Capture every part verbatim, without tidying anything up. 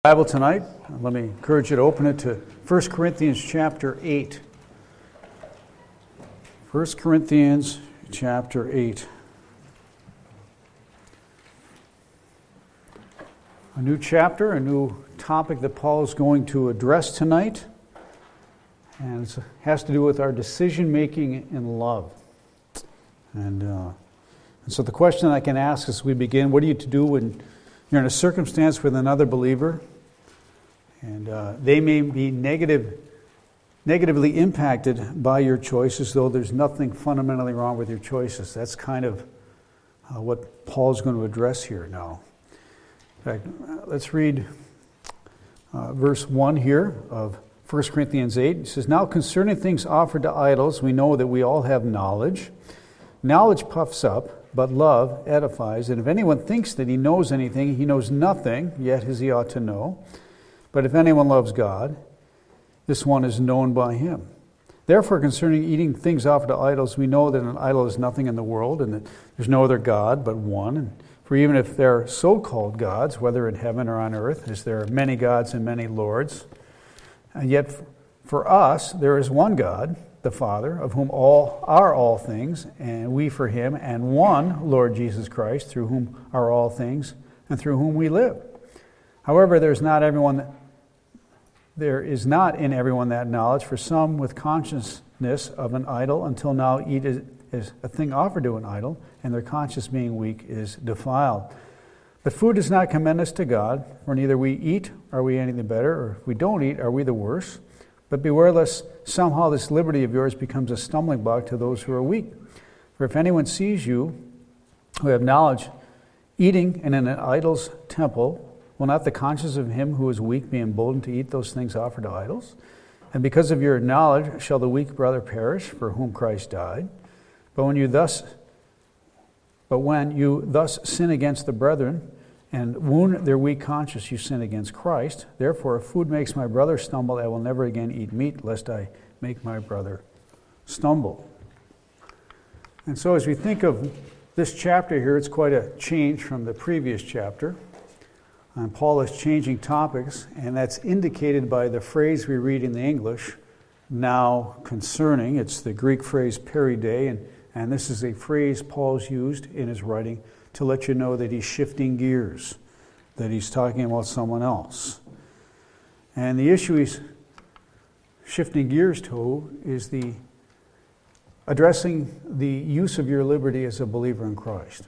Bible tonight. Let me encourage you to open it to First Corinthians chapter eight. First Corinthians chapter eight. A new chapter, a new topic that Paul is going to address tonight. And it has to do with our decision making in love. And, uh, and so the question I can ask as we begin, what are you to do when you're in a circumstance with another believer, and uh, they may be negative, negatively impacted by your choices, though there's nothing fundamentally wrong with your choices. That's kind of uh, what Paul's going to address here now. In fact, let's read uh, verse one here of First Corinthians eight. It says, "Now concerning things offered to idols, we know that we all have knowledge. Knowledge puffs up, but love edifies. And if anyone thinks that he knows anything, he knows nothing, yet as he ought to know. But if anyone loves God, this one is known by him. Therefore, concerning eating things offered to idols, we know that an idol is nothing in the world, and that there's no other God but one. And for even if there are so-called gods, whether in heaven or on earth, as there are many gods and many lords, and yet for us there is one God, the Father, of whom all are all things, and we for him, and one Lord Jesus Christ, through whom are all things, and through whom we live. However, there's not everyone there is not in everyone that knowledge, for some with consciousness of an idol until now eat as, as a thing offered to an idol, and their conscience being weak is defiled. But food does not commend us to God, for neither we eat are we any the better, or if we don't eat are we the worse. But beware lest somehow this liberty of yours becomes a stumbling block to those who are weak. For if anyone sees you, who have knowledge, eating in an idol's temple, will not the conscience of him who is weak be emboldened to eat those things offered to idols? And because of your knowledge shall the weak brother perish, for whom Christ died. But when you thus, but when you thus sin against the brethren, and wound their weak conscience, you sin against Christ. Therefore, if food makes my brother stumble, I will never again eat meat, lest I make my brother stumble." And so as we think of this chapter here, it's quite a change from the previous chapter. And Paul is changing topics, and that's indicated by the phrase we read in the English, "now concerning." It's the Greek phrase "peride," and, and this is a phrase Paul's used in his writing to let you know that he's shifting gears, that he's talking about someone else. And the issue he's shifting gears to is the addressing the use of your liberty as a believer in Christ.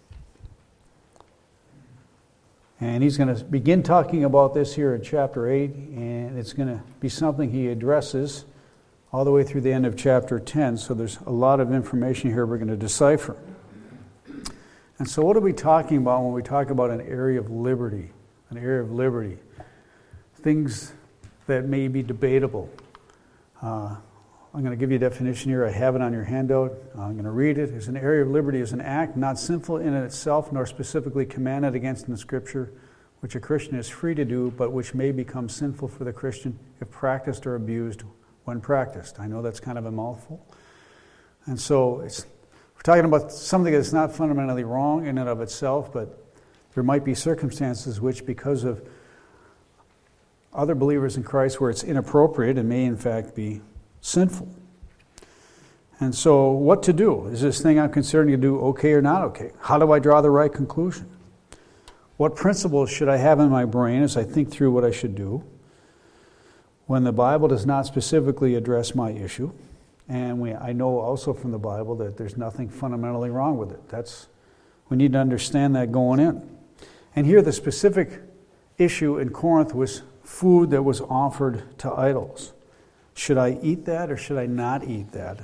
And he's going to begin talking about this here in chapter eight, and it's going to be something he addresses all the way through the end of chapter ten. So there's a lot of information here we're going to decipher. And so what are we talking about when we talk about an area of liberty? An area of liberty. Things that may be debatable. Uh, I'm going to give you a definition here. I have it on your handout. I'm going to read it. As an area of liberty is an act not sinful in itself, nor specifically commanded against in the Scripture, which a Christian is free to do, but which may become sinful for the Christian if practiced or abused when practiced. I know that's kind of a mouthful. And so it's We're talking about something that's not fundamentally wrong in and of itself, but there might be circumstances which, because of other believers in Christ, where it's inappropriate and may in fact be sinful. And so what to do? Is this thing I'm considering to do okay or not okay? How do I draw the right conclusion? What principles should I have in my brain as I think through what I should do when the Bible does not specifically address my issue? And we, I know also from the Bible that there's nothing fundamentally wrong with it. That's, we need to understand that going in. And here the specific issue in Corinth was food that was offered to idols. Should I eat that or should I not eat that?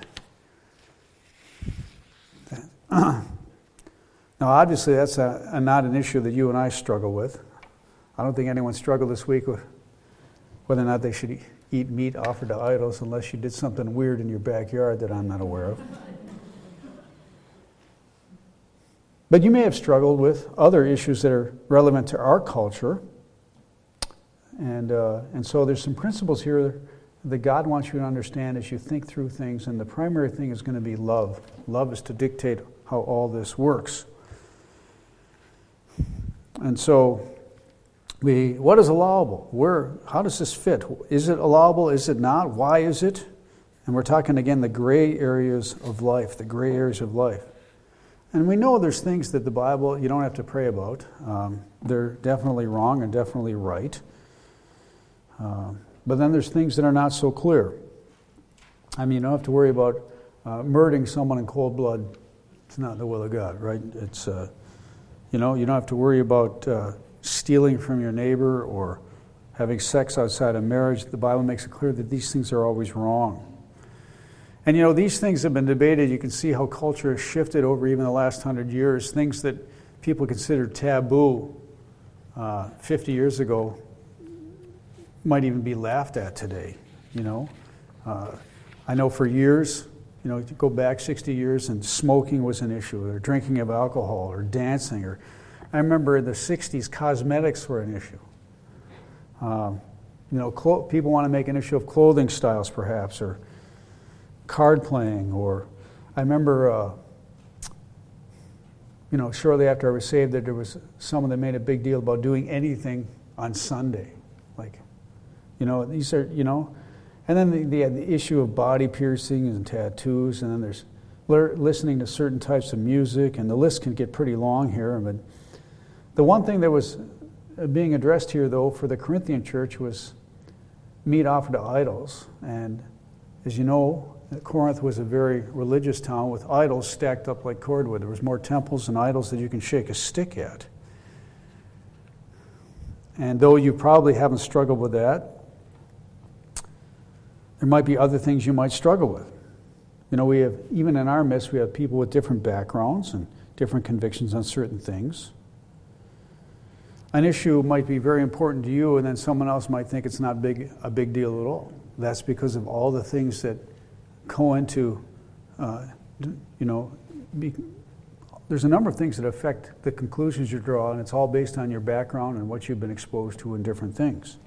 Now obviously that's a, a, not an issue that you and I struggle with. I don't think anyone struggled this week with whether or not they should eat. eat meat offered to idols unless you did something weird in your backyard that I'm not aware of. But you may have struggled with other issues that are relevant to our culture. And uh, and so there's some principles here that God wants you to understand as you think through things. And the primary thing is going to be love. Love is to dictate how all this works. And so we, what is allowable? Where, how does this fit? Is it allowable? Is it not? Why is it? And we're talking again the gray areas of life, the gray areas of life. And we know there's things that the Bible you don't have to pray about. Um, they're definitely wrong and definitely right. Uh, but then there's things that are not so clear. I mean, you don't have to worry about uh, murdering someone in cold blood. It's not the will of God, right? It's, uh, you know, you don't have to worry about uh, stealing from your neighbor or having sex outside of marriage. The Bible makes it clear that these things are always wrong. And you know, these things have been debated. You can see how culture has shifted over even the last hundred years. Things that people considered taboo uh, fifty years ago might even be laughed at today, you know. Uh, I know for years, you know, you go back sixty years and smoking was an issue, or drinking of alcohol, or dancing, or I remember in the sixties, cosmetics were an issue. Um, you know, clo- people want to make an issue of clothing styles, perhaps, or card playing, or I remember, uh, you know, shortly after I was saved, that there was someone that made a big deal about doing anything on Sunday, like, you know, these are, you know, and then the, the, the issue of body piercings and tattoos, and then there's le- listening to certain types of music, and the list can get pretty long here. But the one thing that was being addressed here, though, for the Corinthian church was meat offered to idols. And as you know, Corinth was a very religious town with idols stacked up like cordwood. There was more temples and idols that you can shake a stick at. And though you probably haven't struggled with that, there might be other things you might struggle with. You know, we have, even in our midst, we have people with different backgrounds and different convictions on certain things. An issue might be very important to you, and then someone else might think it's not big a big deal at all. That's because of all the things that go into, uh, you know, be, there's a number of things that affect the conclusions you draw, and it's all based on your background and what you've been exposed to in different things.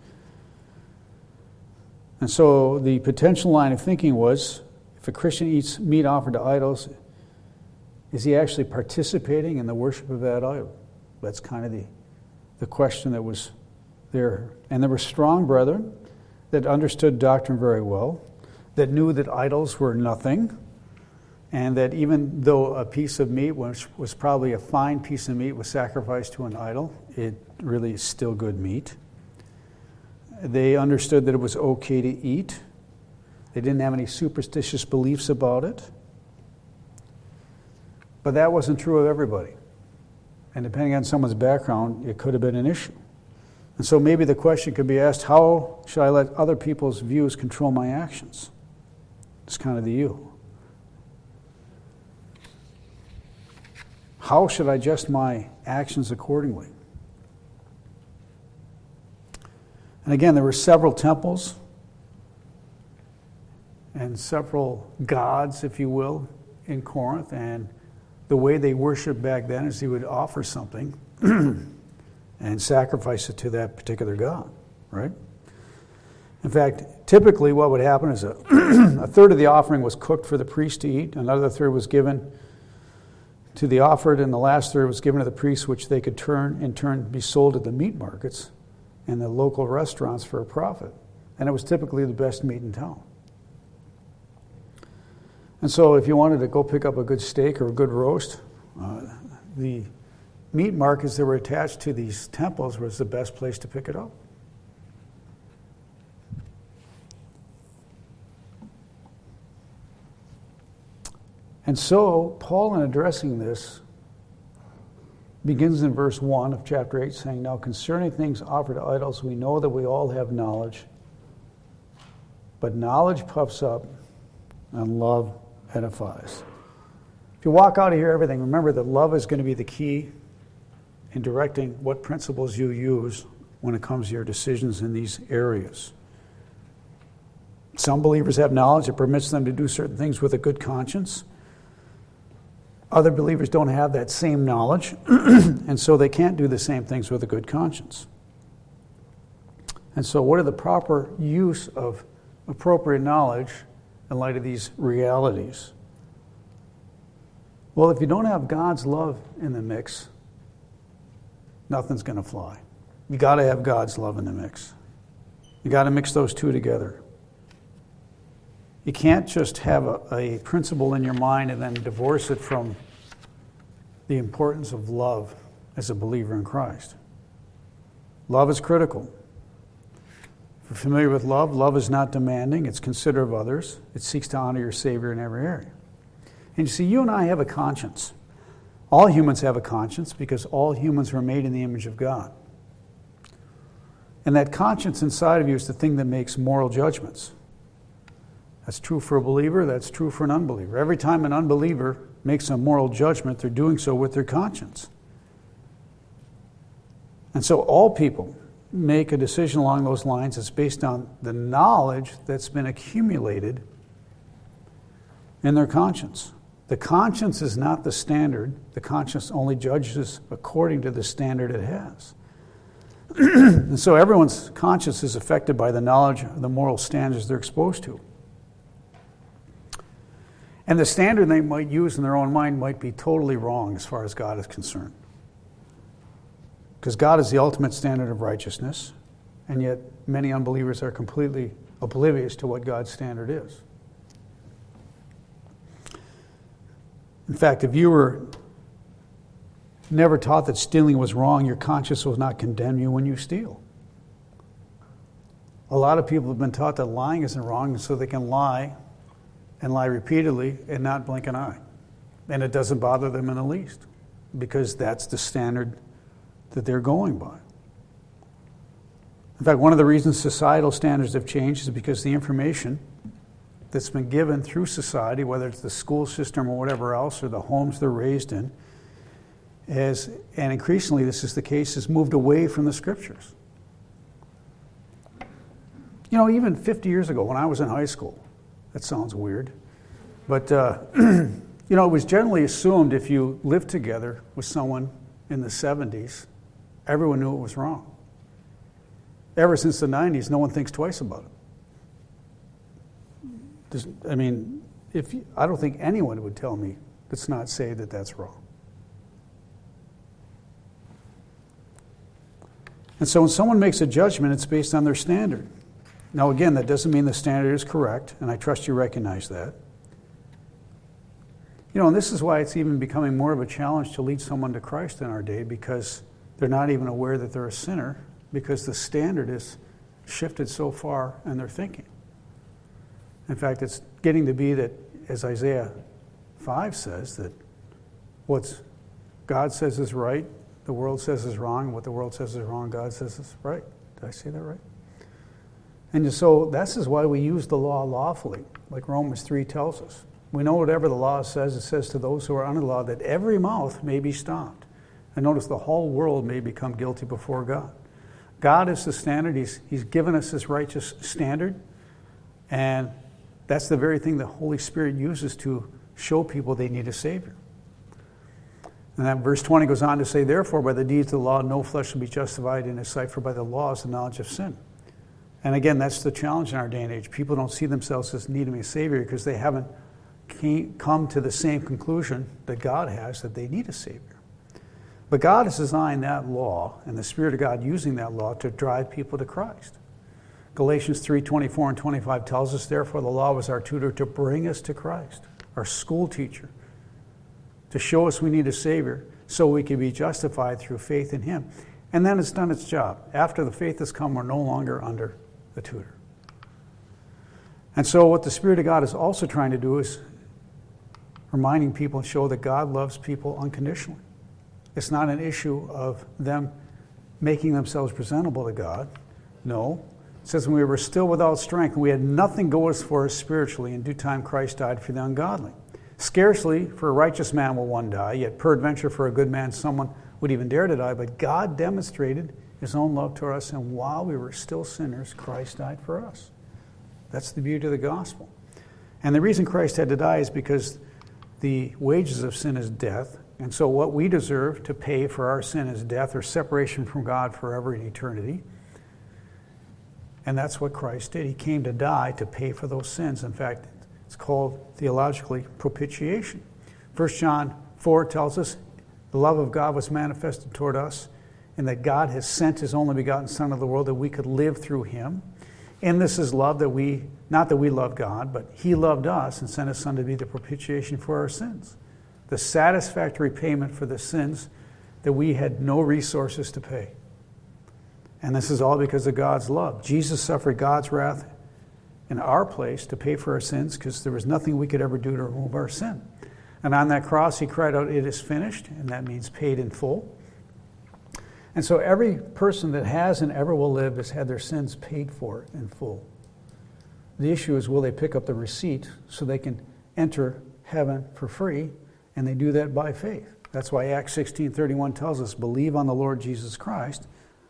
And so the potential line of thinking was, if a Christian eats meat offered to idols, is he actually participating in the worship of that idol? That's kind of the, the question that was there. And there were strong brethren that understood doctrine very well, that knew that idols were nothing, and that even though a piece of meat, which was probably a fine piece of meat, was sacrificed to an idol, it really is still good meat. They understood that it was okay to eat. They didn't have any superstitious beliefs about it. But that wasn't true of everybody. And depending on someone's background, it could have been an issue. And so maybe the question could be asked, how should I let other people's views control my actions? It's kind of the you. How should I adjust my actions accordingly? And again, there were several temples and several gods, if you will, in Corinth. And the way they worshiped back then is they would offer something and sacrifice it to that particular god, right? In fact, typically what would happen is a, a third of the offering was cooked for the priest to eat, another third was given to the offered, and the last third was given to the priests, which they could turn in turn be sold at the meat markets and the local restaurants for a profit. And it was typically the best meat in town. And so if you wanted to go pick up a good steak or a good roast, uh, the meat markets that were attached to these temples was the best place to pick it up. And so, Paul, in addressing this, begins in verse one of chapter eight, saying, "Now concerning things offered to idols, we know that we all have knowledge. But knowledge puffs up, and love edifies." If you walk out of here, everything, remember that love is going to be the key in directing what principles you use when it comes to your decisions in these areas. Some believers have knowledge that permits them to do certain things with a good conscience. Other believers don't have that same knowledge, and so they can't do the same things with a good conscience. And so what are the proper use of appropriate knowledge in light of these realities? Well, if you don't have God's love in the mix, nothing's going to fly. You got to have God's love in the mix. You got to mix those two together. You can't just have a, a principle in your mind and then divorce it from the importance of love as a believer in Christ. Love is critical. If you're familiar with love, love is not demanding. It's considerate of others. It seeks to honor your Savior in every area. And you see, you and I have a conscience. All humans have a conscience because all humans were made in the image of God. And that conscience inside of you is the thing that makes moral judgments. That's true for a believer. That's true for an unbeliever. Every time an unbeliever makes a moral judgment, they're doing so with their conscience. And so all people make a decision along those lines that's based on the knowledge that's been accumulated in their conscience. The conscience is not the standard. The conscience only judges according to the standard it has. And so everyone's conscience is affected by the knowledge of the moral standards they're exposed to. And the standard they might use in their own mind might be totally wrong as far as God is concerned. Because God is the ultimate standard of righteousness, and yet many unbelievers are completely oblivious to what God's standard is. In fact, if you were never taught that stealing was wrong, your conscience will not condemn you when you steal. A lot of people have been taught that lying isn't wrong, so they can lie and lie repeatedly and not blink an eye. And it doesn't bother them in the least, because that's the standard that they're going by. In fact, one of the reasons societal standards have changed is because the information that's been given through society, whether it's the school system or whatever else, or the homes they're raised in, is, and increasingly this is the case, has moved away from the Scriptures. You know, even fifty years ago when I was in high school, that sounds weird, but uh, you know, it was generally assumed if you lived together with someone in the seventies, everyone knew it was wrong. Ever since the nineties, no one thinks twice about it. Does, I mean, if you, I don't think anyone would tell me that's not saved that that's wrong. And so when someone makes a judgment, it's based on their standard. Now again, that doesn't mean the standard is correct, and I trust you recognize that. You know, and this is why it's even becoming more of a challenge to lead someone to Christ in our day, because they're not even aware that they're a sinner, because the standard is shifted so far in their thinking. In fact, it's getting to be that, as Isaiah five says, that what God says is right, the world says is wrong, and what the world says is wrong, God says is right. Did I say that right? And so this is why we use the law lawfully, like Romans three tells us. We know whatever the law says, it says to those who are under the law that every mouth may be stopped. And notice the whole world may become guilty before God. God is the standard. He's, he's given us this righteous standard. And that's the very thing the Holy Spirit uses to show people they need a Savior. And then verse twenty goes on to say, therefore, by the deeds of the law, no flesh will be justified in his sight, for by the law is the knowledge of sin. And again, that's the challenge in our day and age. People don't see themselves as needing a Savior because they haven't came, come to the same conclusion that God has, that they need a Savior. But God has designed that law, and the Spirit of God using that law to drive people to Christ. Galatians three twenty-four and twenty-five tells us, therefore, the law was our tutor to bring us to Christ, our school teacher, to show us we need a Savior so we can be justified through faith in Him. And then it's done its job. After the faith has come, we're no longer under the tutor. And so what the Spirit of God is also trying to do is reminding people and show that God loves people unconditionally. It's not an issue of them making themselves presentable to God. No. It says when we were still without strength, and we had nothing go us for us spiritually, in due time Christ died for the ungodly. Scarcely for a righteous man will one die, yet peradventure for a good man someone would even dare to die. But God demonstrated His own love to us, and while we were still sinners, Christ died for us. That's the beauty of the gospel. And the reason Christ had to die is because the wages of sin is death. And so what we deserve to pay for our sin is death, or separation from God forever in eternity. And that's what Christ did. He came to die to pay for those sins. In fact, it's called theologically propitiation. First John four tells us the love of God was manifested toward us, and that God has sent his only begotten Son of the world that we could live through him. And this is love, that we, not that we love God, but he loved us and sent his Son to be the propitiation for our sins. The satisfactory payment for the sins that we had no resources to pay. And this is all because of God's love. Jesus suffered God's wrath in our place to pay for our sins because there was nothing we could ever do to remove our sin. And on that cross, he cried out, "It is finished," and that means paid in full. And so every person that has and ever will live has had their sins paid for in full. The issue is, will they pick up the receipt so they can enter heaven for free? And they do that by faith. That's why Acts sixteen thirty-one tells us, "Believe on the Lord Jesus Christ,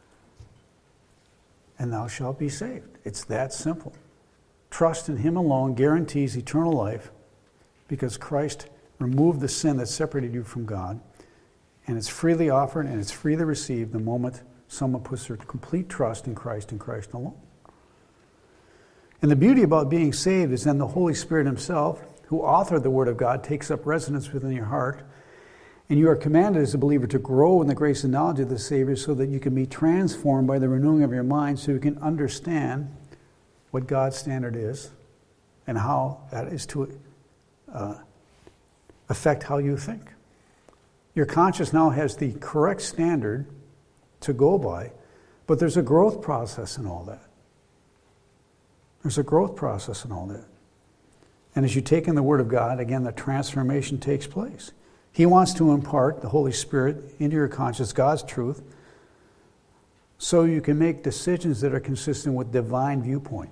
and thou shalt be saved." It's that simple. Trust in him alone guarantees eternal life because Christ removed the sin that separated you from God, and it's freely offered and it's freely received the moment someone puts their complete trust in Christ and Christ alone. And the beauty about being saved is then the Holy Spirit himself, who authored the Word of God, takes up residence within your heart, and you are commanded as a believer to grow in the grace and knowledge of the Savior so that you can be transformed by the renewing of your mind so you can understand what God's standard is and how that is to uh, affect how you think. Your conscience now has the correct standard to go by, but there's a growth process in all that. There's a growth process in all that. And as you take in the Word of God, again, the transformation takes place. He wants to impart the Holy Spirit into your conscience, God's truth, so you can make decisions that are consistent with divine viewpoint.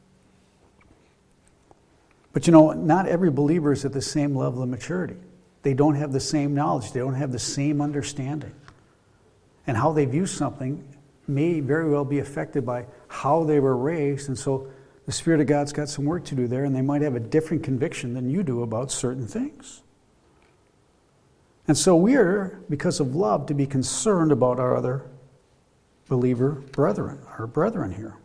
But you know, not every believer is at the same level of maturity. They don't have the same knowledge. They don't have the same understanding. And how they view something may very well be affected by how they were raised. And so the Spirit of God's got some work to do there, and they might have a different conviction than you do about certain things. And so we are, because of love, to be concerned about our other believer brethren, our brethren here.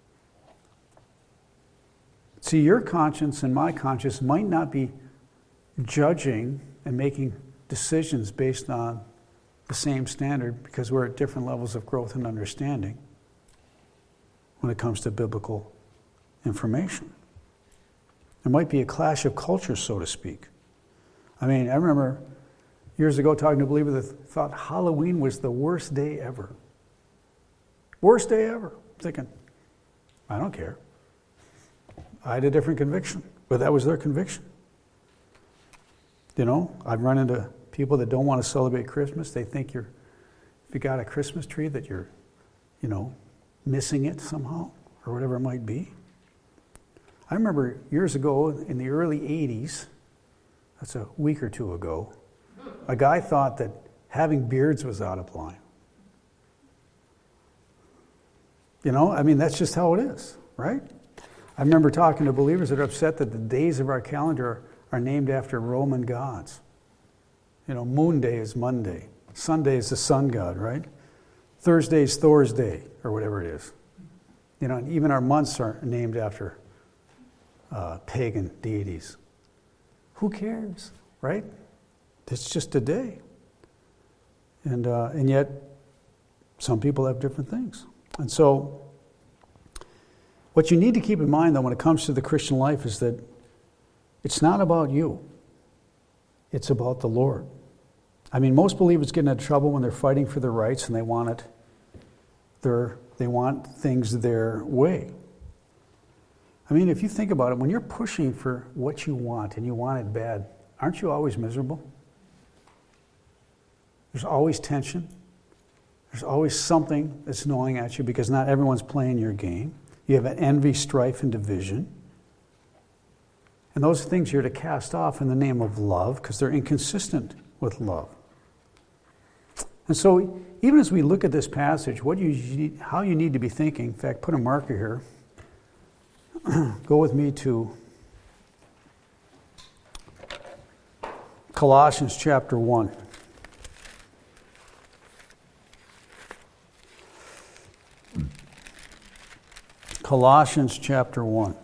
See, your conscience and my conscience might not be judging and making decisions based on the same standard because we're at different levels of growth and understanding when it comes to biblical information. There might be a clash of cultures, so to speak. I mean, I remember years ago talking to a believer that thought Halloween was the worst day ever. Worst day ever. Thinking, I don't care. I had a different conviction, but that was their conviction. You know, I've run into people that don't want to celebrate Christmas. They think you're, if you got a Christmas tree, that you're, you know, missing it somehow, or whatever it might be. I remember years ago, in the early eighties, that's a week or two ago, a guy thought that having beards was out of line. You know, I mean, that's just how it is, right? I remember talking to believers that are upset that the days of our calendar are named after Roman gods. You know, Moon Day is Monday. Sunday is the sun god, right? Thursday is Thor's Day, or whatever it is. You know, and even our months are named after uh, pagan deities. Who cares, right? It's just a day. And uh, and yet, some people have different things. And so, what you need to keep in mind, though, when it comes to the Christian life is that it's not about you. It's about the Lord. I mean, most believers get into trouble when they're fighting for their rights and they want it, their, they want things their way. I mean, if you think about it, when you're pushing for what you want and you want it bad, aren't you always miserable? There's always tension. There's always something that's gnawing at you because not everyone's playing your game. You have an envy, strife, and division. And those are things you're to cast off in the name of love because they're inconsistent with love. And so even as we look at this passage, what you, how you need to be thinking, in fact, put a marker here. Go with me to Colossians chapter one. Colossians chapter one.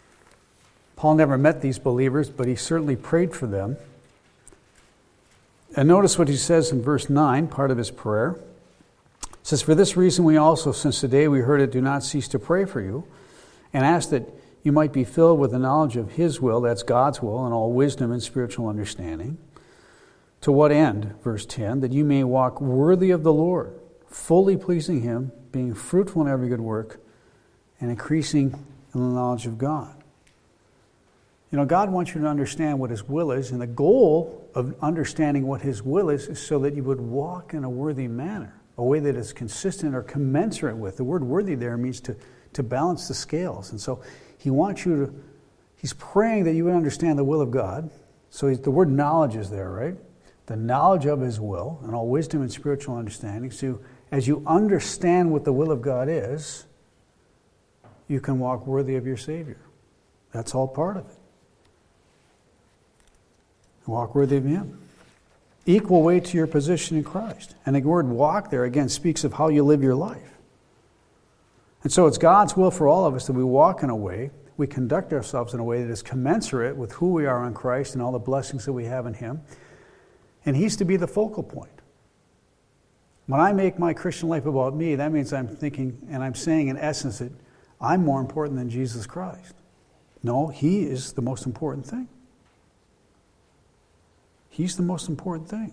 Paul never met these believers, but he certainly prayed for them And notice what he says in verse nine, part of his prayer. It says, "For this reason we also, since the day we heard it, do not cease to pray for you, and ask that you might be filled with the knowledge of his will," that's God's will, "and all wisdom and spiritual understanding. To what end," verse ten, "that you may walk worthy of the Lord, fully pleasing him, being fruitful in every good work, and increasing in the knowledge of God." You know, God wants you to understand what his will is, and the goal of understanding what his will is is so that you would walk in a worthy manner, a way that is consistent or commensurate with. The word worthy there means to, to balance the scales. And so he wants you to, he's praying that you would understand the will of God. So he's, the word knowledge is there, right? The knowledge of his will and all wisdom and spiritual understanding. So as you understand what the will of God is, you can walk worthy of your Savior. That's all part of it. Walk worthy of him. Equal weight to your position in Christ. And the word walk there, again, speaks of how you live your life. And so it's God's will for all of us that we walk in a way, we conduct ourselves in a way that is commensurate with who we are in Christ and all the blessings that we have in him. And he's to be the focal point. When I make my Christian life about me, that means I'm thinking and I'm saying in essence that I'm more important than Jesus Christ. No, he is the most important thing. He's the most important thing.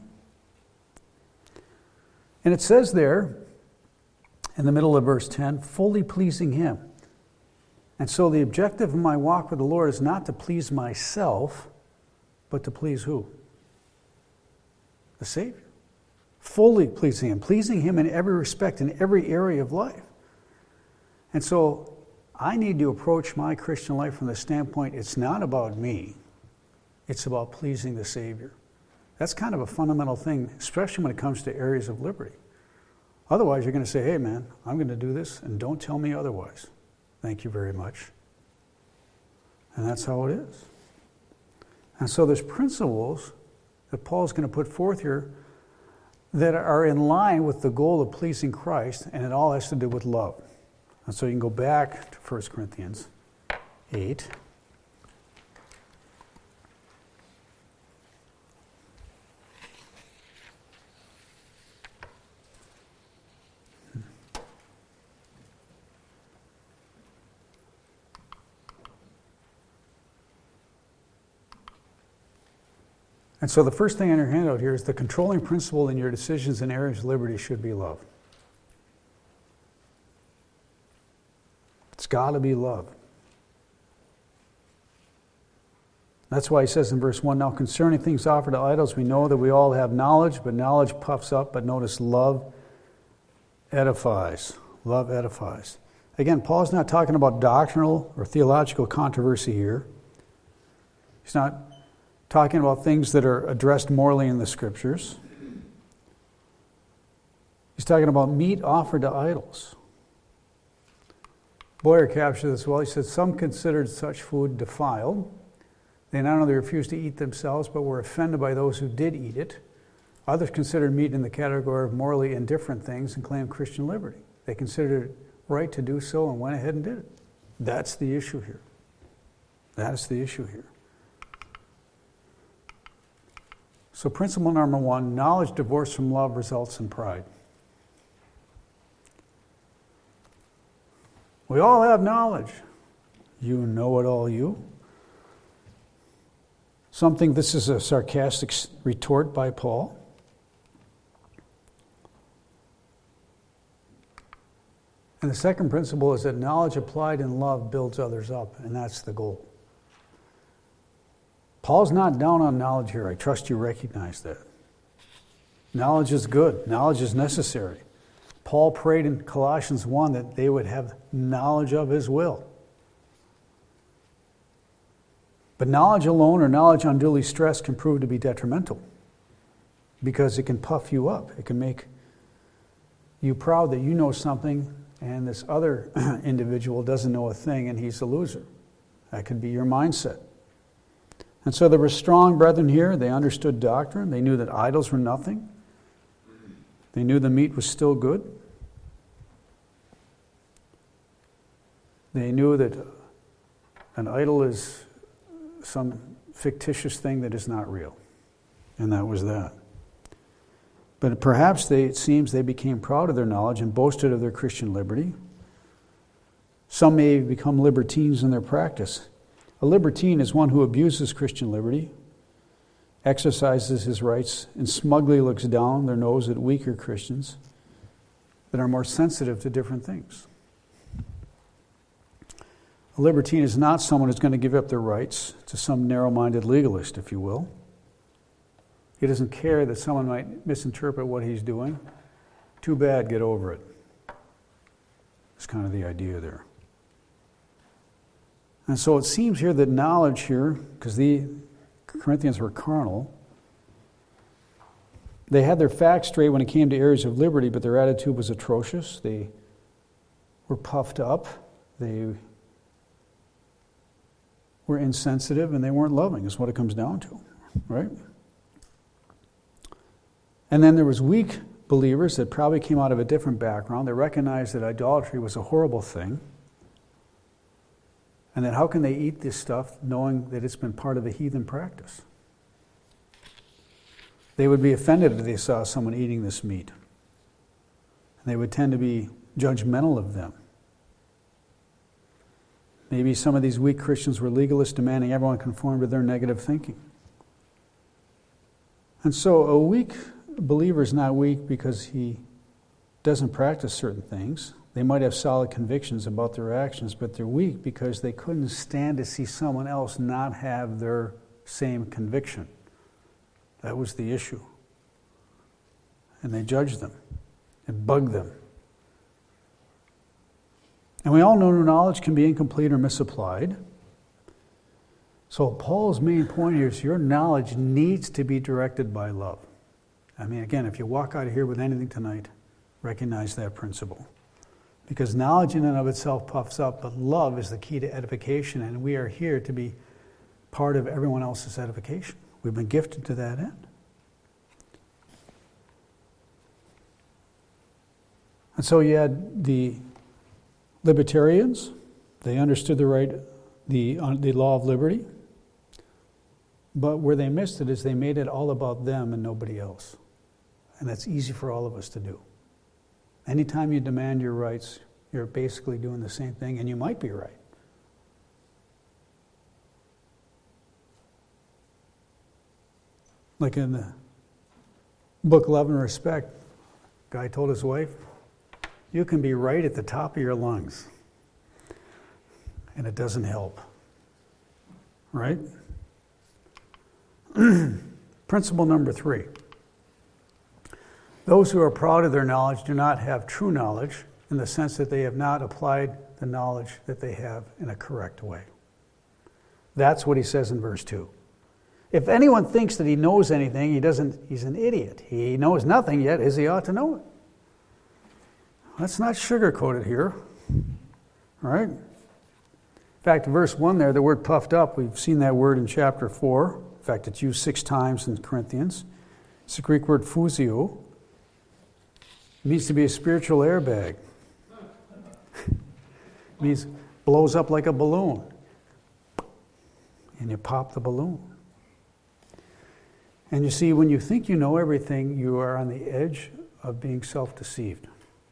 And it says there, in the middle of verse ten, fully pleasing him. And so the objective of my walk with the Lord is not to please myself, but to please who? The Savior. Fully pleasing him. Pleasing him in every respect, in every area of life. And so I need to approach my Christian life from the standpoint, it's not about me. It's about pleasing the Savior. That's kind of a fundamental thing, especially when it comes to areas of liberty. Otherwise, you're going to say, hey, man, I'm going to do this, and don't tell me otherwise. Thank you very much. And that's how it is. And so there's principles that Paul's going to put forth here that are in line with the goal of pleasing Christ, and it all has to do with love. And so you can go back to First Corinthians eight. And so the first thing on your handout here is the controlling principle in your decisions in areas of liberty should be love. It's got to be love. That's why he says in verse one, now concerning things offered to idols, we know that we all have knowledge, but knowledge puffs up, but notice love edifies. Love edifies. Again, Paul's not talking about doctrinal or theological controversy here. He's not talking about things that are addressed morally in the Scriptures. He's talking about meat offered to idols. Boyer captured this well. He said, some considered such food defiled. They not only refused to eat themselves, but were offended by those who did eat it. Others considered meat in the category of morally indifferent things and claimed Christian liberty. They considered it right to do so and went ahead and did it. That's the issue here. That's the issue here. So principle number one, knowledge divorced from love results in pride. We all have knowledge. You know it all, you. Something, this is a sarcastic retort by Paul. And the second principle is that knowledge applied in love builds others up, and that's the goal. Paul's not down on knowledge here. I trust you recognize that. Knowledge is good. Knowledge is necessary. Paul prayed in Colossians one that they would have knowledge of his will. But knowledge alone or knowledge unduly stressed can prove to be detrimental because it can puff you up. It can make you proud that you know something and this other individual doesn't know a thing and he's a loser. That could be your mindset. And so there were strong brethren here. They understood doctrine. They knew that idols were nothing. They knew the meat was still good. They knew that an idol is some fictitious thing that is not real. And that was that. But perhaps they, it seems they became proud of their knowledge and boasted of their Christian liberty. Some may become libertines in their practice. A libertine is one who abuses Christian liberty, exercises his rights, and smugly looks down their nose at weaker Christians that are more sensitive to different things. A libertine is not someone who's going to give up their rights to some narrow-minded legalist, if you will. He doesn't care that someone might misinterpret what he's doing. Too bad, get over it. That's kind of the idea there. And so it seems here that knowledge here, because the Corinthians were carnal, they had their facts straight when it came to areas of liberty, but their attitude was atrocious. They were puffed up. They were insensitive, and they weren't loving, is what it comes down to, right? And then there was weak believers that probably came out of a different background. They recognized that idolatry was a horrible thing. And that how can they eat this stuff knowing that it's been part of a heathen practice? They would be offended if they saw someone eating this meat. And they would tend to be judgmental of them. Maybe some of these weak Christians were legalists, demanding everyone conform to their negative thinking. And so a weak believer is not weak because he doesn't practice certain things. They might have solid convictions about their actions, but they're weak because they couldn't stand to see someone else not have their same conviction. That was the issue. And they judged them. It bugged them. And we all know knowledge can be incomplete or misapplied. So Paul's main point here is your knowledge needs to be directed by love. I mean, again, if you walk out of here with anything tonight, recognize that principle. Because knowledge in and of itself puffs up, but love is the key to edification, and we are here to be part of everyone else's edification. We've been gifted to that end. And so you had the libertarians. They understood the right, the, uh, the law of liberty. But where they missed it is they made it all about them and nobody else. And that's easy for all of us to do. Anytime you demand your rights, you're basically doing the same thing, and you might be right. Like in the book Love and Respect, guy told his wife, you can be right at the top of your lungs, and it doesn't help. Right? Principle number three. Those who are proud of their knowledge do not have true knowledge in the sense that they have not applied the knowledge that they have in a correct way. That's what he says in verse two. If anyone thinks that he knows anything, he doesn't, he's an idiot. He knows nothing yet as he ought to know it. Let's not sugarcoat it here. All right? In fact, verse one there, the word puffed up, we've seen that word in chapter four. In fact, it's used six times in Corinthians. It's the Greek word phusio. It means to be a spiritual airbag. It means blows up like a balloon. And you pop the balloon. And you see, when you think you know everything, you are on the edge of being self-deceived.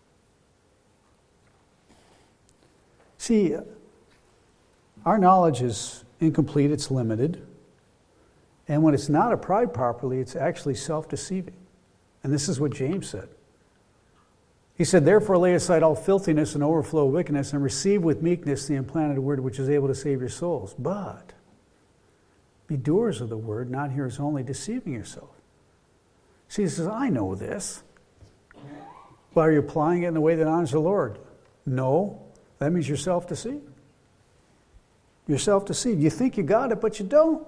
See, our knowledge is incomplete, it's limited. And when it's not applied properly, it's actually self-deceiving. And this is what James said. He said, therefore lay aside all filthiness and overflow of wickedness, and receive with meekness the implanted word which is able to save your souls. But be doers of the word, not hearers only, deceiving yourself. See, he says, I know this. But are you applying it in the way that honors the Lord? No. That means you're self-deceived. You're self-deceived. You think you got it, but you don't.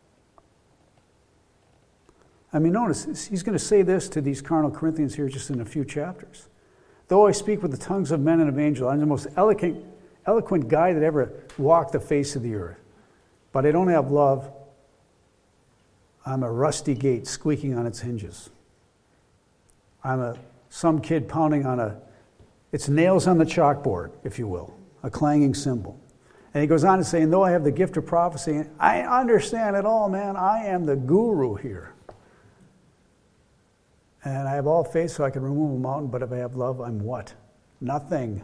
I mean, notice, he's going to say this to these carnal Corinthians here just in a few chapters. Though I speak with the tongues of men and of angels, I'm the most eloquent, eloquent guy that ever walked the face of the earth. But I don't have love. I'm a rusty gate squeaking on its hinges. I'm a some kid pounding on a, it's nails on the chalkboard, if you will, a clanging cymbal. And he goes on to say, and though I have the gift of prophecy, I understand it all, man. I am the guru here. And I have all faith so I can remove a mountain, but if I have love, I'm what? Nothing.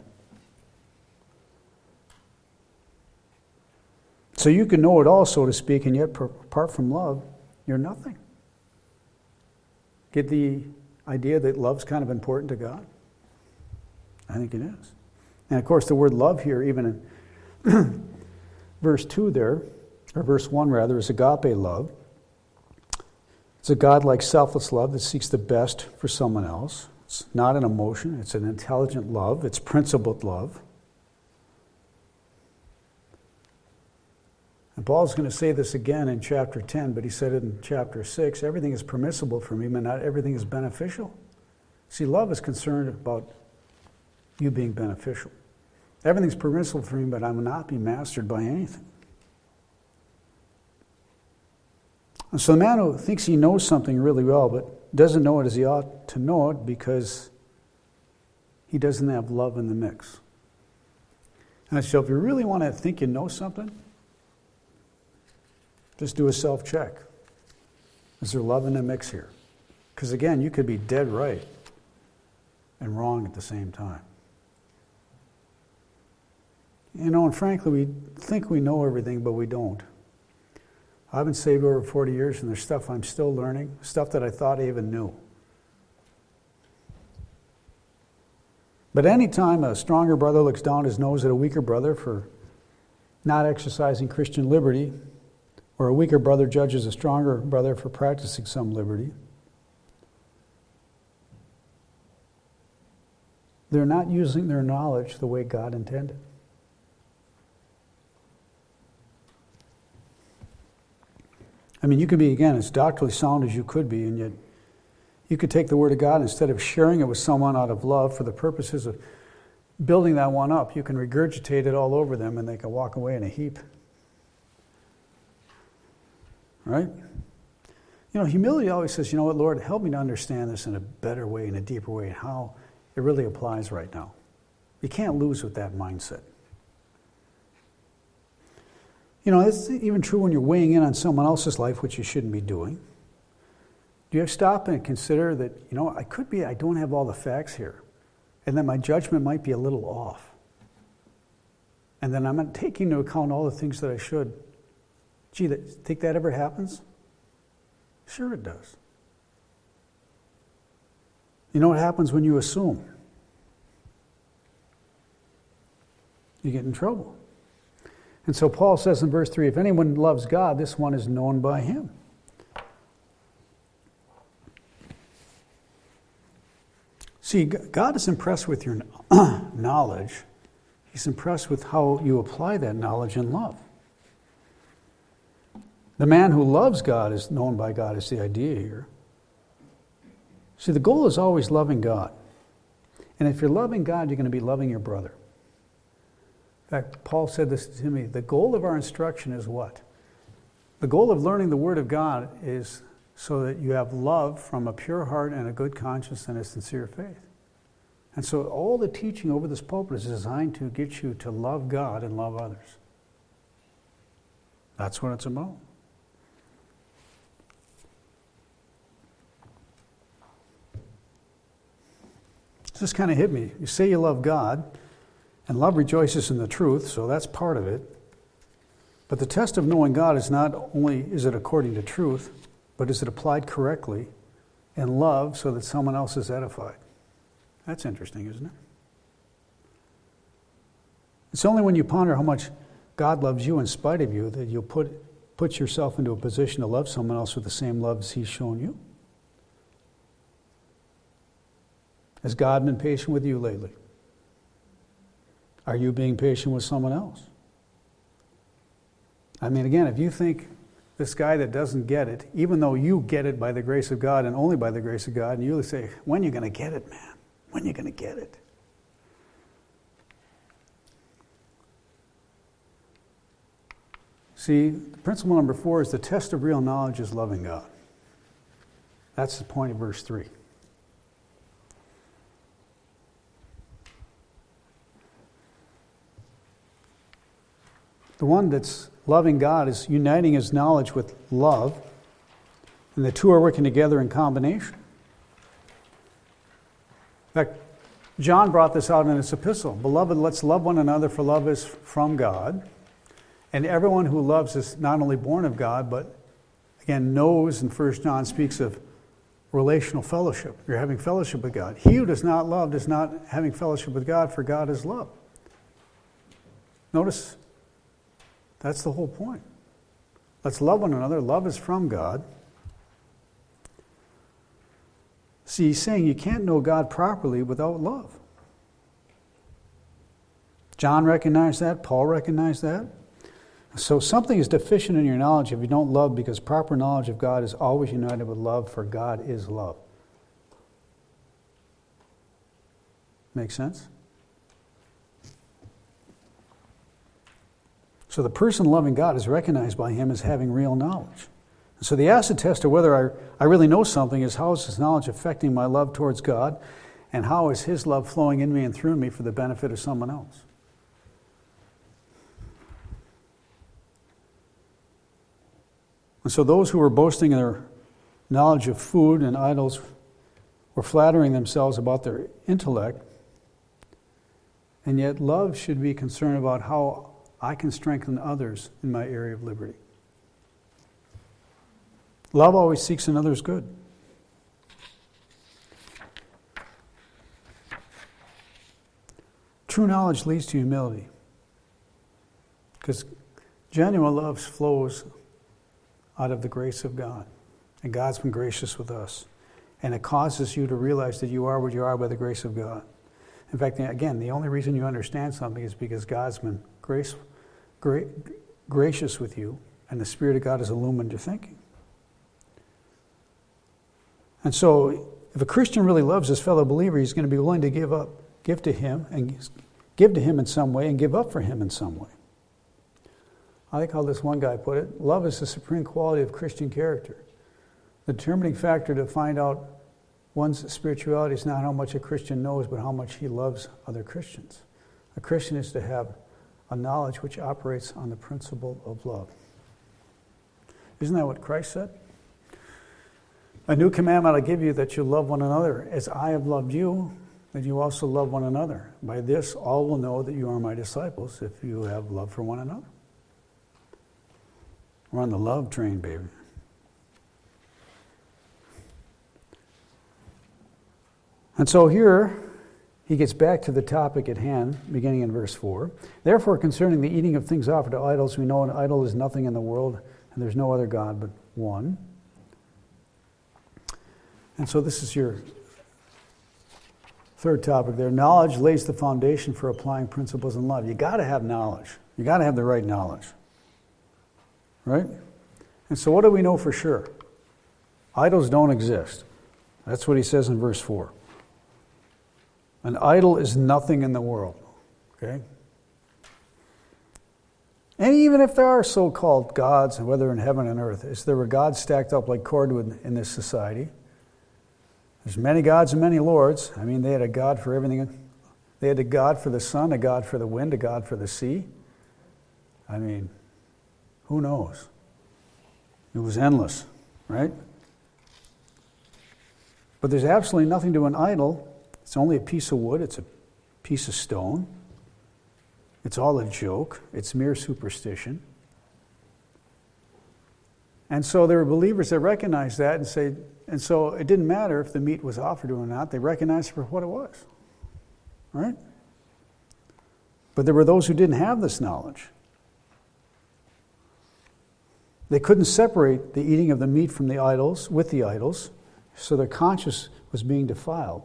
So you can know it all, so to speak, and yet apart from love, you're nothing. Get the idea that love's kind of important to God? I think it is. And of course, the word love here, even in verse two there, or verse one rather, is agape love. It's a God-like, selfless love that seeks the best for someone else. It's not an emotion. It's an intelligent love. It's principled love. And Paul's going to say this again in chapter ten, but he said it in chapter six. Everything is permissible for me, but not everything is beneficial. See, love is concerned about you being beneficial. Everything's permissible for me, but I will not be mastered by anything. And so the man who thinks he knows something really well, but doesn't know it as he ought to know it because he doesn't have love in the mix. And so if you really want to think you know something, just do a self-check. Is there love in the mix here? Because again, you could be dead right and wrong at the same time. You know, and frankly, we think we know everything, but we don't. I've been saved over forty years, and there's stuff I'm still learning, stuff that I thought I even knew. But anytime a stronger brother looks down his nose at a weaker brother for not exercising Christian liberty, or a weaker brother judges a stronger brother for practicing some liberty, they're not using their knowledge the way God intended. I mean, you could be, again, as doctrinally sound as you could be, and yet you could take the Word of God, instead of sharing it with someone out of love for the purposes of building that one up, you can regurgitate it all over them and they can walk away in a heap. Right? You know, humility always says, you know what, Lord, help me to understand this in a better way, in a deeper way, and how it really applies right now. You can't lose with that mindset. You know, it's even true when you're weighing in on someone else's life, which you shouldn't be doing. Do you ever stop and consider that, you know, I could be, I don't have all the facts here, and that my judgment might be a little off. And then I'm not taking into account all the things that I should. Gee, that, think that ever happens? Sure it does. You know what happens when you assume? You get in trouble. And so Paul says in verse three, if anyone loves God, this one is known by him. See, God is impressed with your knowledge. He's impressed with how you apply that knowledge in love. The man who loves God is known by God, is the idea here. See, the goal is always loving God. And if you're loving God, you're going to be loving your brother. In fact, Paul said this to me, the goal of our instruction is what? The goal of learning the Word of God is so that you have love from a pure heart and a good conscience and a sincere faith. And so all the teaching over this pulpit is designed to get you to love God and love others. That's what it's about. This kind of hit me. You say you love God, and love rejoices in the truth, so that's part of it. But the test of knowing God is not only is it according to truth, but is it applied correctly in love so that someone else is edified. That's interesting, isn't it? It's only when you ponder how much God loves you in spite of you that you'll put, put yourself into a position to love someone else with the same love as He's shown you. Has God been patient with you lately? Are you being patient with someone else? I mean, again, if you think this guy that doesn't get it, even though you get it by the grace of God and only by the grace of God, and you say, when are you going to get it, man? When are you going to get it? See, principle number four is the test of real knowledge is loving God. That's the point of verse three. The one that's loving God is uniting his knowledge with love, and the two are working together in combination. fact, John brought this out in his epistle. Beloved, let's love one another, for love is from God. And everyone who loves is not only born of God, but again knows, and First John speaks of relational fellowship. You're having fellowship with God. He who does not love is not having fellowship with God, for God is love. Notice, that's the whole point. Let's love one another. Love is from God. See, he's saying you can't know God properly without love. John recognized that. Paul recognized that. So something is deficient in your knowledge if you don't love, because proper knowledge of God is always united with love, for God is love. Make sense? So the person loving God is recognized by him as having real knowledge. So the acid test of whether I, I really know something is, how is this knowledge affecting my love towards God, and how is his love flowing in me and through me for the benefit of someone else? And so those who were boasting in their knowledge of food and idols were flattering themselves about their intellect, and yet love should be concerned about how I can strengthen others in my area of liberty. Love always seeks another's good. True knowledge leads to humility, because genuine love flows out of the grace of God, and God's been gracious with us, and it causes you to realize that you are what you are by the grace of God. In fact, again, the only reason you understand something is because God's been grace, gra- gracious with you, and the Spirit of God has illumined your thinking. And so, if a Christian really loves his fellow believer, he's going to be willing to give up, give to him, and give to him in some way, and give up for him in some way. I like how this one guy put it: love is the supreme quality of Christian character. The determining factor to find out one's spirituality is not how much a Christian knows, but how much he loves other Christians. A Christian is to have a knowledge which operates on the principle of love. Isn't that what Christ said? A new commandment I give you, that you love one another. As I have loved you, that you also love one another. By this all will know that you are my disciples, if you have love for one another. We're on the love train, baby. And so here, he gets back to the topic at hand, beginning in verse four. Therefore, concerning the eating of things offered to idols, we know an idol is nothing in the world, and there's no other God but one. And so this is your third topic there. Knowledge lays the foundation for applying principles in love. You got to have knowledge. You got to have the right knowledge. Right? And so what do we know for sure? Idols don't exist. That's what he says in verse four. An idol is nothing in the world. Okay? And even if there are so-called gods, whether in heaven and earth, is there were gods stacked up like cordwood in this society? There's many gods and many lords. I mean, they had a god for everything. They had a god for the sun, a god for the wind, a god for the sea. I mean, who knows? It was endless, right? But there's absolutely nothing to an idol. It's only a piece of wood. It's a piece of stone. It's all a joke. It's mere superstition. And so there were believers that recognized that and say, and so it didn't matter if the meat was offered to them or not. They recognized it for what it was, right? But there were those who didn't have this knowledge. They couldn't separate the eating of the meat from the idols, with the idols, so their conscience was being defiled.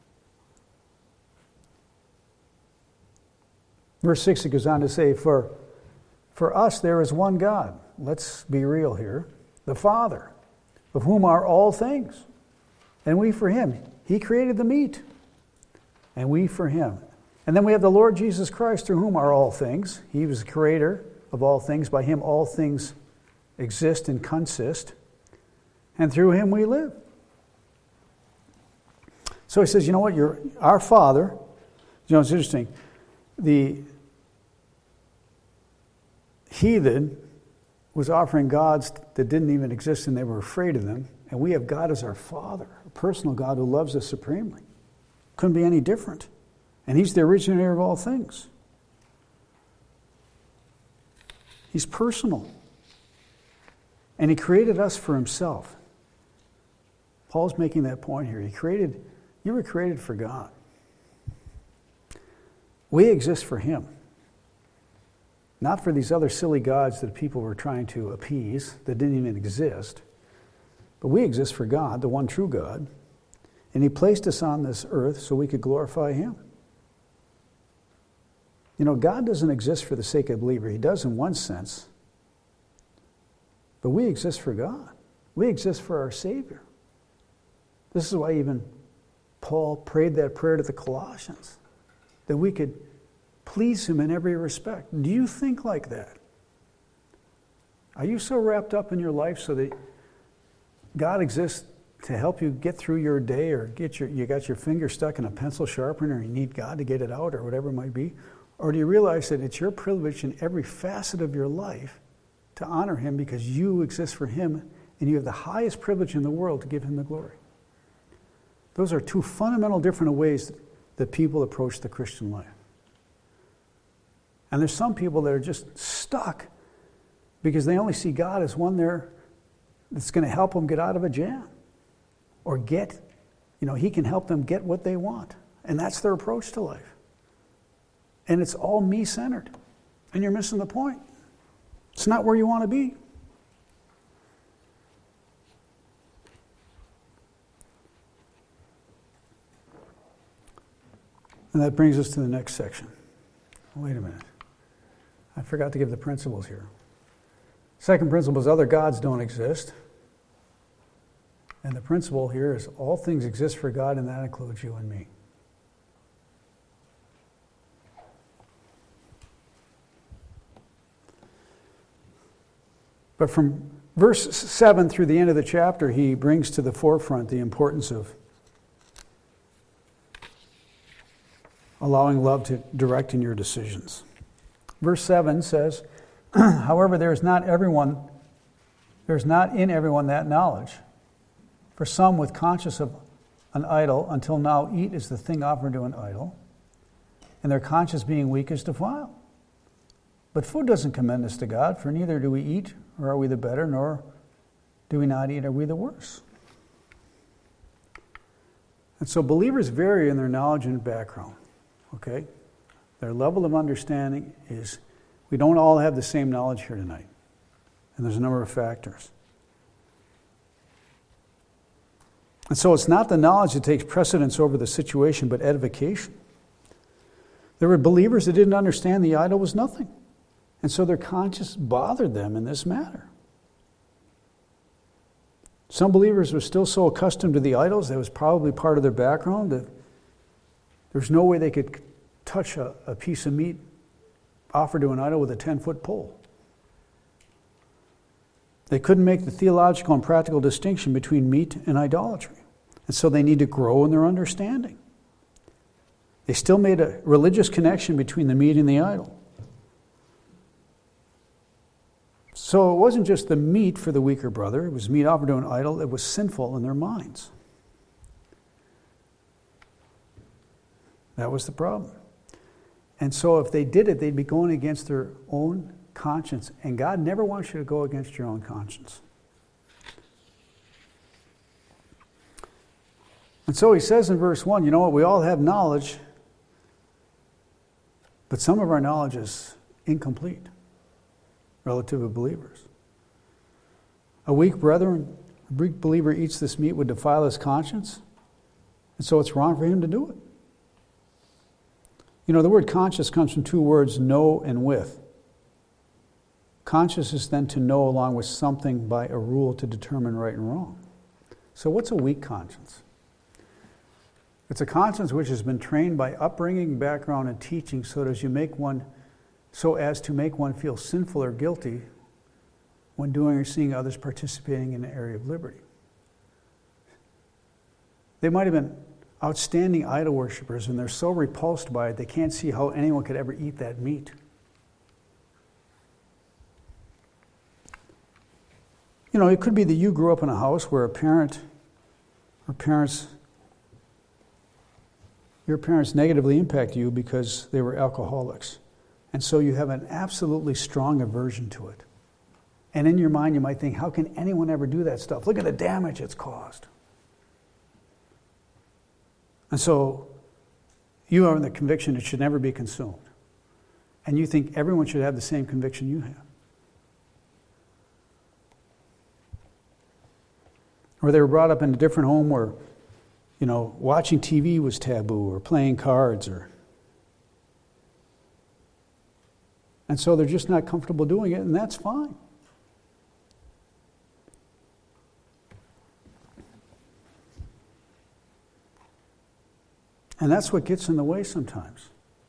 Verse six, it goes on to say, for, for us there is one God. Let's be real here. The Father, of whom are all things, and we for him. He created the meat, and we for him. And then we have the Lord Jesus Christ, through whom are all things. He was the creator of all things. By him all things exist and consist, and through him we live. So he says, you know what, you're our Father. You know, it's interesting. The heathen was offering gods that didn't even exist, and they were afraid of them. And we have God as our Father, a personal God who loves us supremely. Couldn't be any different. And he's the originator of all things. He's personal. And he created us for himself. Paul's making that point here. He created, you were created for God. We exist for him. Not for these other silly gods that people were trying to appease that didn't even exist. But we exist for God, the one true God. And he placed us on this earth so we could glorify him. You know, God doesn't exist for the sake of the believer. He does in one sense. But we exist for God. We exist for our Savior. This is why even Paul prayed that prayer to the Colossians, that we could please him in every respect. Do you think like that? Are you so wrapped up in your life so that God exists to help you get through your day, or get your you got your finger stuck in a pencil sharpener and you need God to get it out, or whatever it might be? Or do you realize that it's your privilege in every facet of your life to honor him because you exist for him and you have the highest privilege in the world to give him the glory? Those are two fundamental different ways that people approach the Christian life. And there's some people that are just stuck because they only see God as one there that's going to help them get out of a jam. Or get, you know, he can help them get what they want. And that's their approach to life. And it's all me-centered. And you're missing the point. It's not where you want to be. And that brings us to the next section. Wait a minute. I forgot to give the principles here. Second principle is other gods don't exist. And the principle here is all things exist for God, and that includes you and me. But from verse seven through the end of the chapter, he brings to the forefront the importance of allowing love to direct in your decisions. Verse seven says, however, there is not everyone, there is not in everyone that knowledge. For some with conscience of an idol until now eat as the thing offered to an idol, and their conscience being weak is defiled. But food doesn't commend us to God, for neither do we eat, or are we the better, nor do we not eat, are we the worse. And so believers vary in their knowledge and background, okay? Their level of understanding is, we don't all have the same knowledge here tonight. And there's a number of factors. And so it's not the knowledge that takes precedence over the situation, but edification. There were believers that didn't understand the idol was nothing. And so their conscience bothered them in this matter. Some believers were still so accustomed to the idols, that was probably part of their background, that there's no way they could touch a, a piece of meat offered to an idol with a ten-foot pole. They couldn't make the theological and practical distinction between meat and idolatry. And so they need to grow in their understanding. They still made a religious connection between the meat and the idol. So it wasn't just the meat for the weaker brother. It was meat offered to an idol. It was sinful in their minds. That was the problem. And so if they did it, they'd be going against their own conscience. And God never wants you to go against your own conscience. And so he says in verse one, you know what, we all have knowledge, but some of our knowledge is incomplete relative to believers. A weak brethren, a weak believer eats this meat would defile his conscience, and so it's wrong for him to do it. You know, the word conscious comes from two words, know and with. Conscious is then to know along with something by a rule to determine right and wrong. So what's a weak conscience? It's a conscience which has been trained by upbringing, background, and teaching so as you make one, so as to make one feel sinful or guilty when doing or seeing others participating in the area of liberty. They might have been outstanding idol worshippers, and they're so repulsed by it they can't see how anyone could ever eat that meat. You know, it could be that you grew up in a house where a parent or parents your parents negatively impact you because they were alcoholics. And so you have an absolutely strong aversion to it. And in your mind you might think, how can anyone ever do that stuff? Look at the damage it's caused. And so you are in the conviction it should never be consumed. And you think everyone should have the same conviction you have. Or they were brought up in a different home where, you know, watching T V was taboo, or playing cards, or... And so they're just not comfortable doing it, and that's fine. And that's what gets in the way sometimes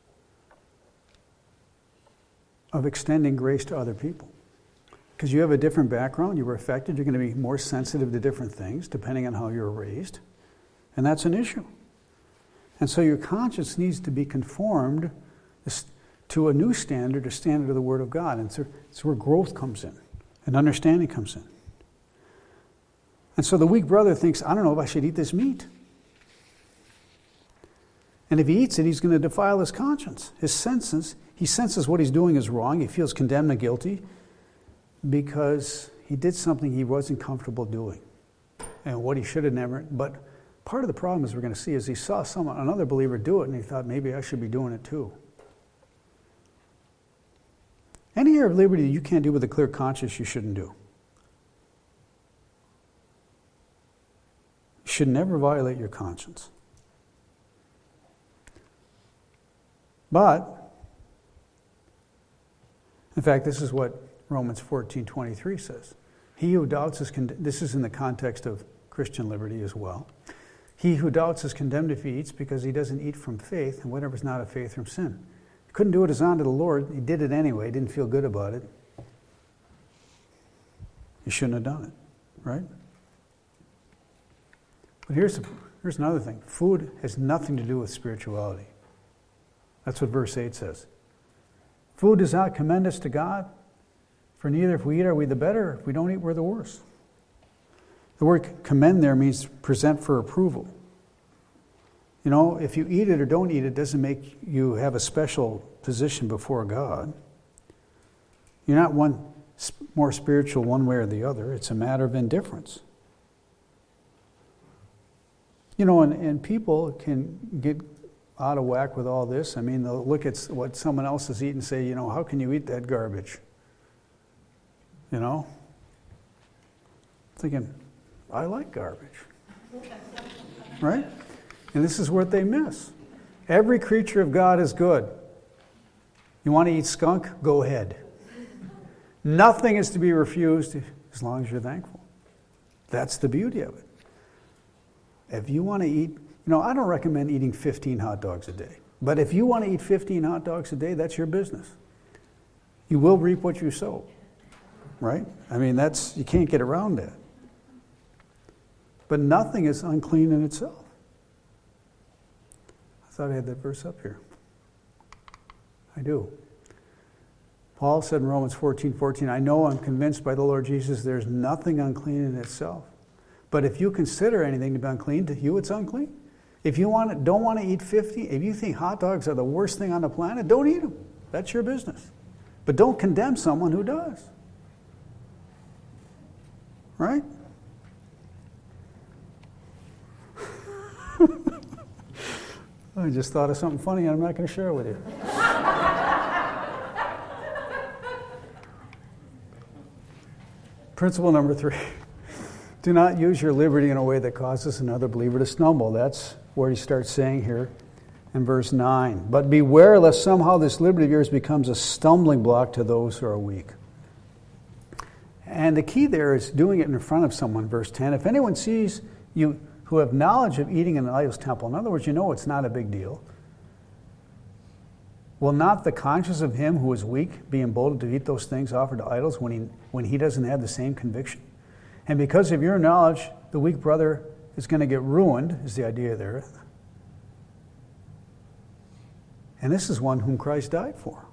of extending grace to other people. Because you have a different background, you were affected, you're going to be more sensitive to different things depending on how you were raised. And that's an issue. And so your conscience needs to be conformed to a new standard, a standard of the Word of God. And so it's where growth comes in and understanding comes in. And so the weak brother thinks, I don't know if I should eat this meat. And if he eats it, he's going to defile his conscience, his senses. He senses what he's doing is wrong. He feels condemned and guilty because he did something he wasn't comfortable doing and what he should have never. But part of the problem, as we're going to see, is he saw someone, another believer do it, and he thought, maybe I should be doing it too. Any area of liberty you can't do with a clear conscience, you shouldn't do. You should never violate your conscience. But, in fact, this is what Romans fourteen twenty-three says. He who doubts is condemned. This is in the context of Christian liberty as well. He who doubts is condemned if he eats, because he doesn't eat from faith, and whatever is not of faith from sin. He couldn't do it as unto the Lord. He did it anyway. He didn't feel good about it. He shouldn't have done it, right? But here's, the, here's another thing. Food has nothing to do with spirituality. That's what verse eight says. Food does not commend us to God, for neither if we eat are we the better, if we don't eat we're the worse. The word commend there means present for approval. You know, if you eat it or don't eat it, doesn't make you have a special position before God. You're not one more spiritual one way or the other. It's a matter of indifference. You know, and, and people can get out of whack with all this. I mean, they'll look at what someone else is eating and say, you know, how can you eat that garbage? You know? Thinking, I like garbage. Right? And this is what they miss. Every creature of God is good. You want to eat skunk? Go ahead. Nothing is to be refused as long as you're thankful. That's the beauty of it. If you want to eat, you know, I don't recommend eating fifteen hot dogs a day. But if you want to eat fifteen hot dogs a day, that's your business. You will reap what you sow. Right? I mean, that's, you can't get around that. But nothing is unclean in itself. I thought I had that verse up here. I do. Paul said in Romans fourteen fourteen, I know I'm convinced by the Lord Jesus there's nothing unclean in itself. But if you consider anything to be unclean, to you it's unclean. If you want to, don't want to eat fifty, if you think hot dogs are the worst thing on the planet, don't eat them. That's your business. But don't condemn someone who does. Right? I just thought of something funny I'm not going to share with you. Principle number three. Do not use your liberty in a way that causes another believer to stumble. That's where he starts saying here in verse nine. But beware lest somehow this liberty of yours becomes a stumbling block to those who are weak. And the key there is doing it in front of someone, verse ten. If anyone sees you who have knowledge of eating in an idol's temple, in other words, you know it's not a big deal, will not the conscience of him who is weak be emboldened to eat those things offered to idols when he, when he doesn't have the same conviction? And because of your knowledge, the weak brother is going to get ruined, is the idea there. And this is one whom Christ died for.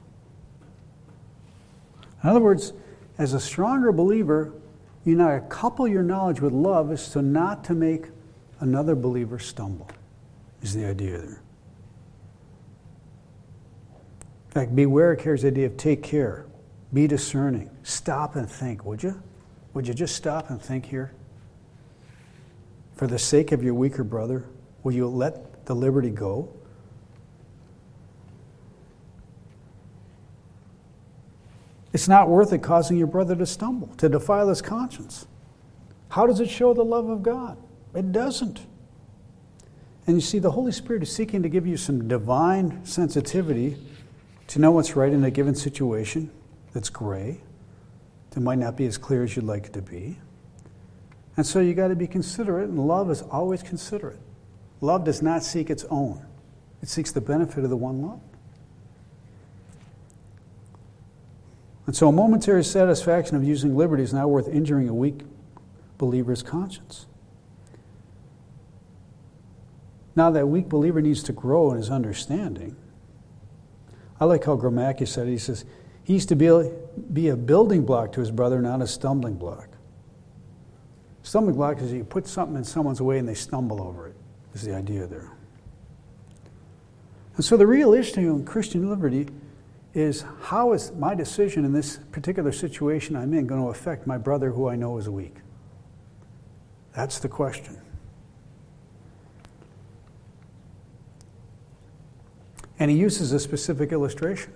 In other words, as a stronger believer, you know, to couple your knowledge with love is to not to make another believer stumble, is the idea there. In fact, beware carries the idea of take care, be discerning, stop and think, would you? Would you just stop and think here? For the sake of your weaker brother, will you let the liberty go? It's not worth it causing your brother to stumble, to defile his conscience. How does it show the love of God? It doesn't. And you see, the Holy Spirit is seeking to give you some divine sensitivity to know what's right in a given situation that's gray, that might not be as clear as you'd like it to be. And so you got to be considerate, and love is always considerate. Love does not seek its own. It seeks the benefit of the one loved. And so a momentary satisfaction of using liberty is not worth injuring a weak believer's conscience. Now that weak believer needs to grow in his understanding. I like how Gramacki said it. He says, he used to be a, be a building block to his brother, not a stumbling block. Stumbling block is you put something in someone's way and they stumble over it, is the idea there. And so the real issue in Christian liberty is, how is my decision in this particular situation I'm in going to affect my brother who I know is weak? That's the question. And he uses a specific illustration.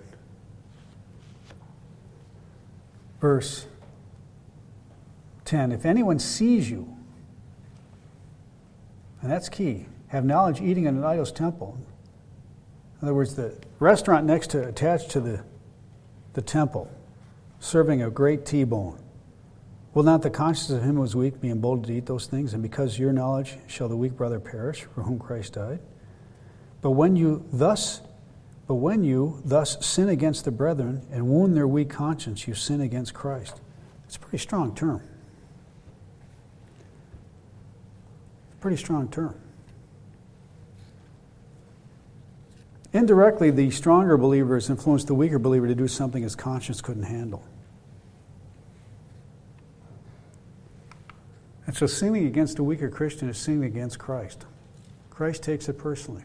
Verse ten, if anyone sees you, and that's key, have knowledge eating in an idol's temple. In other words, the restaurant next to, attached to the, the temple, serving a great T-bone. Will not the conscience of him who is weak be emboldened to eat those things? And because of your knowledge shall the weak brother perish, for whom Christ died? But when you thus But when you thus sin against the brethren and wound their weak conscience, you sin against Christ. It's a pretty strong term. Pretty strong term. Indirectly, the stronger believer has influenced the weaker believer to do something his conscience couldn't handle. And so sinning against a weaker Christian is sinning against Christ. Christ takes it personally.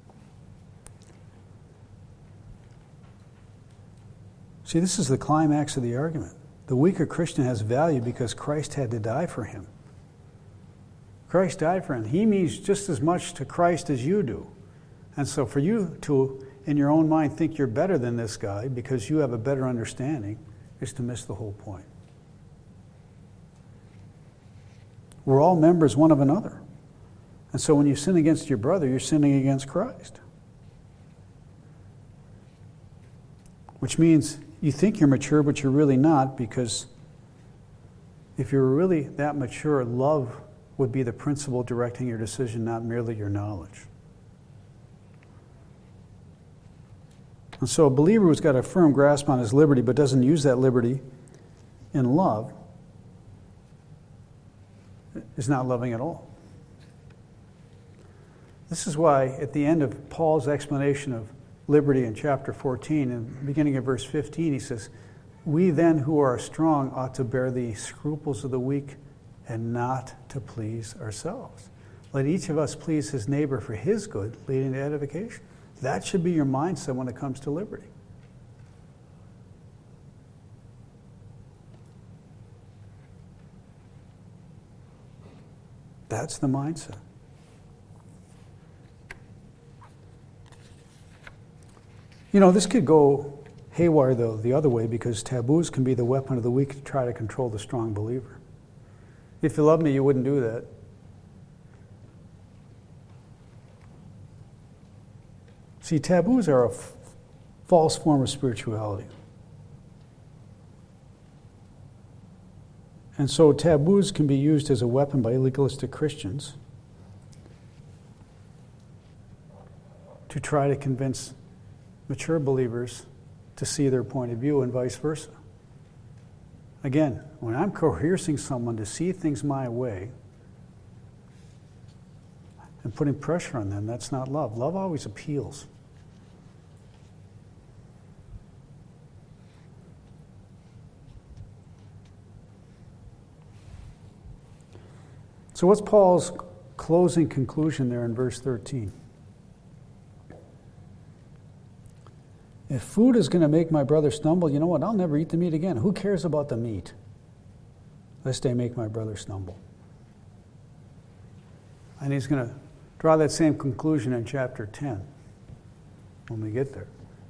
See, this is the climax of the argument. The weaker Christian has value because Christ had to die for him. Christ died for him. He means just as much to Christ as you do. And so for you to, in your own mind, think you're better than this guy because you have a better understanding is to miss the whole point. We're all members one of another. And so when you sin against your brother, you're sinning against Christ. Which means you think you're mature, but you're really not, because if you were really that mature, love would be the principle directing your decision, not merely your knowledge. And so a believer who's got a firm grasp on his liberty but doesn't use that liberty in love is not loving at all. This is why at the end of Paul's explanation of liberty in chapter fourteen, in the beginning of verse fifteen, he says, we then who are strong ought to bear the scruples of the weak and not to please ourselves. Let each of us please his neighbor for his good, leading to edification. That should be your mindset when it comes to liberty. That's the mindset. You know, this could go haywire, though, the other way, because taboos can be the weapon of the weak to try to control the strong believer. If you love me, you wouldn't do that. See, taboos are a f- false form of spirituality. And so taboos can be used as a weapon by legalistic Christians to try to convince mature believers to see their point of view and vice versa. Again, when I'm coercing someone to see things my way and putting pressure on them, that's not love. Love always appeals. So what's Paul's closing conclusion there in verse thirteen? Uh, if food is going to make my brother stumble, you know what? I'll never eat the meat again. Who cares about the meat? Lest they make my brother stumble. And he's going to draw that same conclusion in chapter ten when we get there.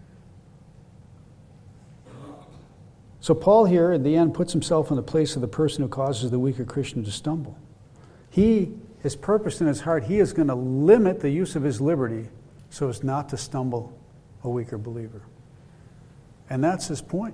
So Paul here at the end puts himself in the place of the person who causes the weaker Christian to stumble. He has purposed in his heart, he is going to limit the use of his liberty so as not to stumble a weaker believer. And that's his point.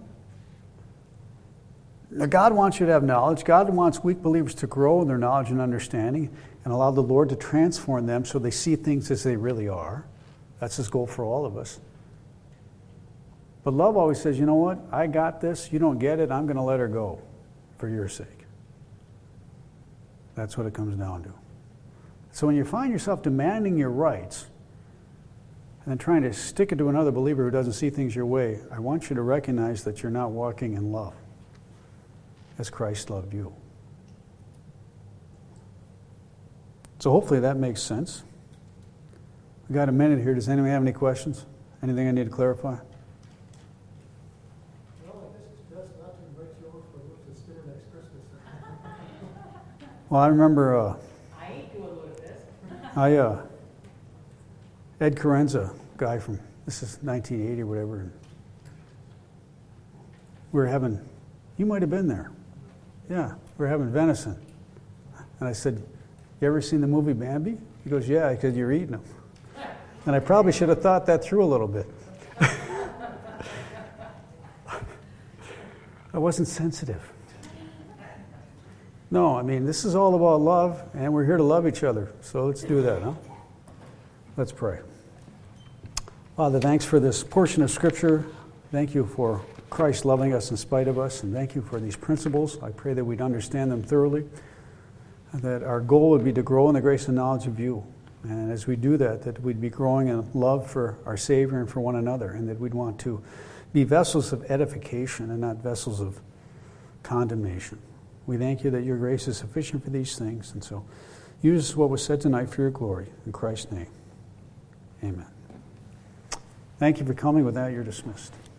Now, God wants you to have knowledge. God wants weak believers to grow in their knowledge and understanding and allow the Lord to transform them so they see things as they really are. That's his goal for all of us. But love always says, you know what? I got this. You don't get it. I'm going to let her go for your sake. That's what it comes down to. So when you find yourself demanding your rights and then trying to stick it to another believer who doesn't see things your way, I want you to recognize that you're not walking in love as Christ loved you. So hopefully that makes sense. We've got a minute here. Does anyone have any questions? Anything I need to clarify? Well, I remember uh, I ate you a little bit. I, uh, Ed Carenza, guy from, this is nineteen eighty or whatever, and we were having, you might have been there. Yeah, we were having venison. And I said, you ever seen the movie Bambi? He goes, yeah, because you're eating them. And I probably should have thought that through a little bit. I wasn't sensitive. No, I mean, this is all about love, and we're here to love each other. So let's do that, huh? Let's pray. Father, thanks for this portion of Scripture. Thank you for Christ loving us in spite of us, and thank you for these principles. I pray that we'd understand them thoroughly, and that our goal would be to grow in the grace and knowledge of you. And as we do that, that we'd be growing in love for our Savior and for one another, and that we'd want to be vessels of edification and not vessels of condemnation. We thank you that your grace is sufficient for these things, and so use what was said tonight for your glory. In Christ's name, amen. Thank you for coming. With that, you're dismissed.